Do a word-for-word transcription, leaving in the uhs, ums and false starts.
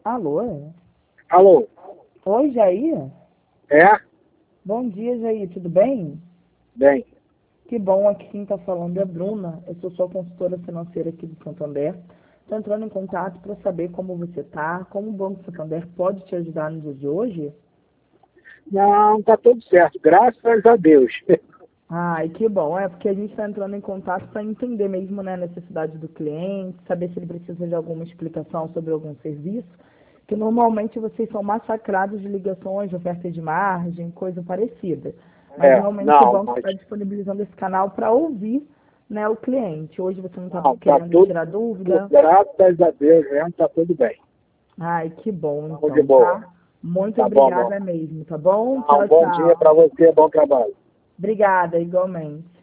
Alô? Alô? Oi, Jair? É? Bom dia, Jair, tudo bem? Bem. Que bom, aqui quem está falando é a Bruna. Eu sou sua consultora financeira aqui do Santander. Estou entrando em contato para saber como você está, como o Banco Santander pode te ajudar no dia de hoje. Não, tá tudo certo, graças a Deus. Ai, que bom. É porque a gente está entrando em contato para entender mesmo, né, a necessidade do cliente, saber se ele precisa de alguma explicação sobre algum serviço, que normalmente vocês são massacrados de ligações, de ofertas de margem, coisa parecida. Mas É, realmente o não, banco mas está disponibilizando esse canal para ouvir, né, o cliente. Hoje você não está não, tá querendo tudo, tirar dúvida. graças a Deus mesmo, tá tudo bem. Ai, que bom Vamos de então, boa. tá? Muito Tá bom, obrigada não. mesmo, tá bom? Não, Tchau, bom dia tchau. para você, bom trabalho. Obrigada, igualmente.